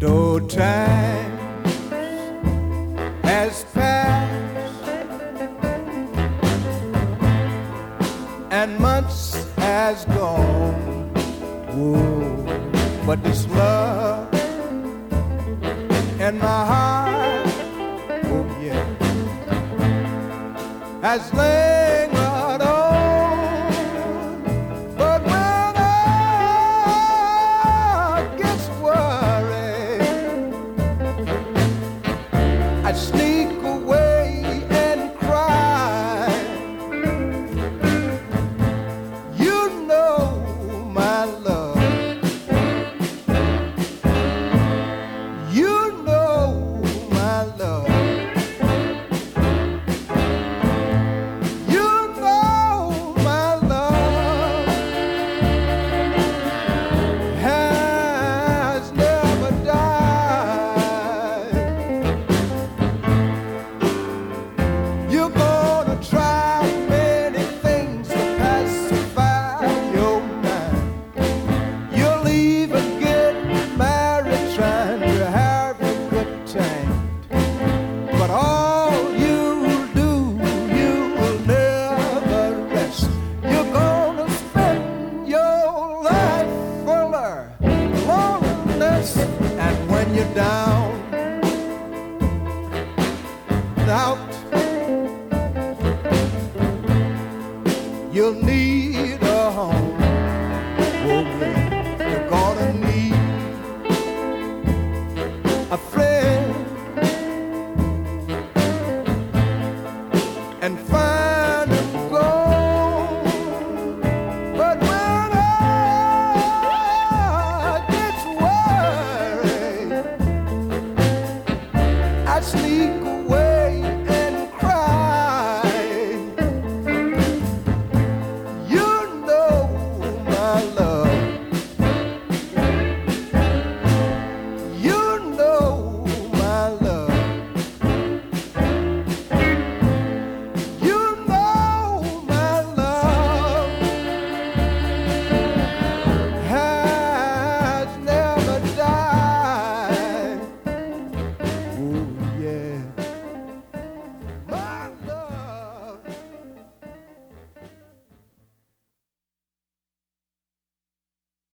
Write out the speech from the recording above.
Though time has passed and months has gone, whoa, but this love in my heart, oh yeah, has lingered on. But when I get worried, I sneak away and cry. You know my love, you know my love, you know my love has never died. You're gonna try many things to pacify your mind. You'll even get married trying to have a good time. But all you'll do, you will never rest. You're gonna spend your life full of loneliness. And when you're down